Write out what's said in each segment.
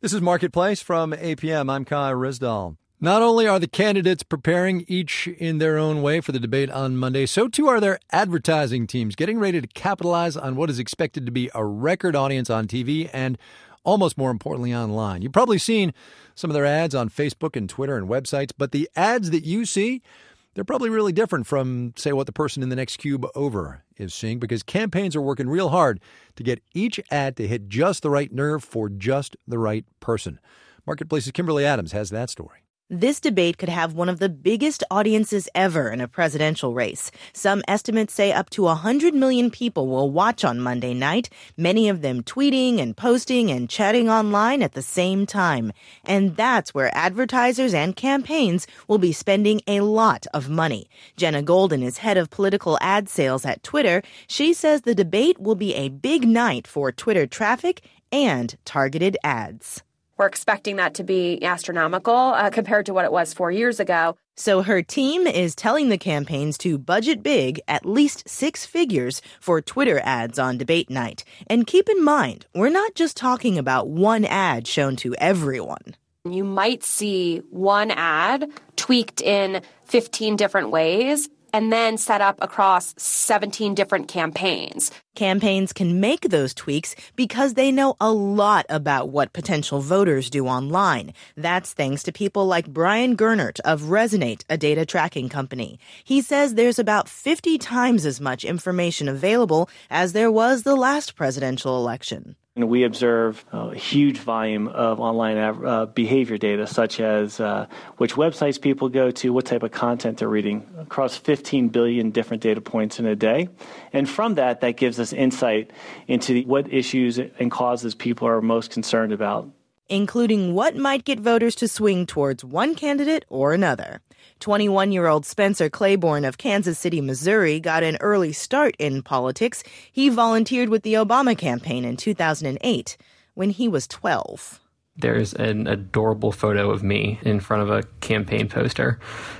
This is Marketplace from APM. I'm Kai Rizdal. Not only are the candidates preparing each in their own way for the debate on Monday, so too are their advertising teams getting ready to capitalize on what is expected to be a record audience on TV and almost more importantly online. You've probably seen some of their ads on Facebook and Twitter and websites, but the ads that you see, they're probably really different from, say, what the person in the next cube over is seeing, because campaigns are working real hard to get each ad to hit just the right nerve for just the right person. Marketplace's Kimberly Adams has that story. This debate could have one of the biggest audiences ever in a presidential race. Some estimates say up to 100 million people will watch on Monday night, many of them tweeting and posting and chatting online at the same time. And that's where advertisers and campaigns will be spending a lot of money. Jenna Golden is head of political ad sales at Twitter. She says the debate will be a big night for Twitter traffic and targeted ads. We're expecting that to be astronomical compared to what it was 4 years ago. So her team is telling the campaigns to budget big, at least 6 figures, for Twitter ads on debate night. And keep in mind, we're not just talking about one ad shown to everyone. You might see one ad tweaked in 15 different ways and then set up across 17 different campaigns. Campaigns can make those tweaks because they know a lot about what potential voters do online. That's thanks to people like Brian Gernert of Resonate, a data tracking company. He says there's about 50 times as much information available as there was the last presidential election. And we observe a huge volume of online behavior data, such as which websites people go to, what type of content they're reading, across 15 billion different data points in a day. And from that gives us insight into what issues and causes people are most concerned about, including what might get voters to swing towards one candidate or another. 21-year-old Spencer Claiborne of Kansas City, Missouri, got an early start in politics. He volunteered with the Obama campaign in 2008 when he was 12. There's an adorable photo of me in front of a campaign poster.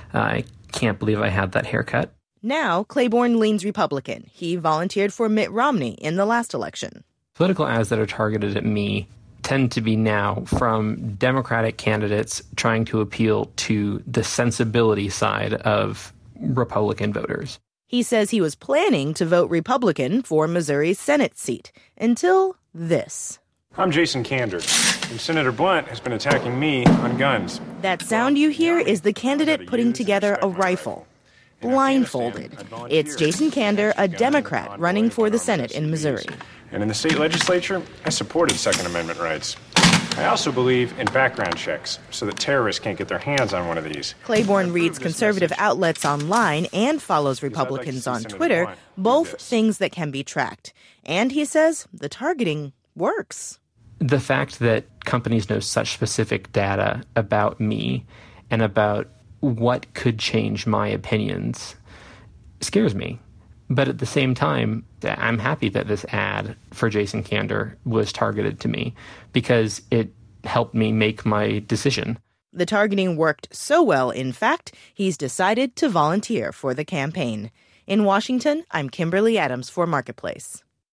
I can't believe I had that haircut. Now, Claiborne leans Republican. He volunteered for Mitt Romney in the last election. Political ads that are targeted at me tend to be now from Democratic candidates trying to appeal to the sensibility side of Republican voters. He says he was planning to vote Republican for Missouri's Senate seat until this. I'm Jason Kander, and Senator Blunt has been attacking me on guns. That sound you hear is the candidate putting together a rifle, blindfolded. It's Jason Kander, a Democrat running for the Senate in Missouri. And in the state legislature, I supported Second Amendment rights. I also believe in background checks so that terrorists can't get their hands on one of these. Claiborne reads conservative outlets online and follows Republicans on Twitter, both things that can be tracked. And he says the targeting works. The fact that companies know such specific data about me and about what could change my opinions scares me. But at the same time, I'm happy that this ad for Jason Kander was targeted to me because it helped me make my decision. The targeting worked so well, in fact, he's decided to volunteer for the campaign. In Washington, I'm Kimberly Adams for Marketplace.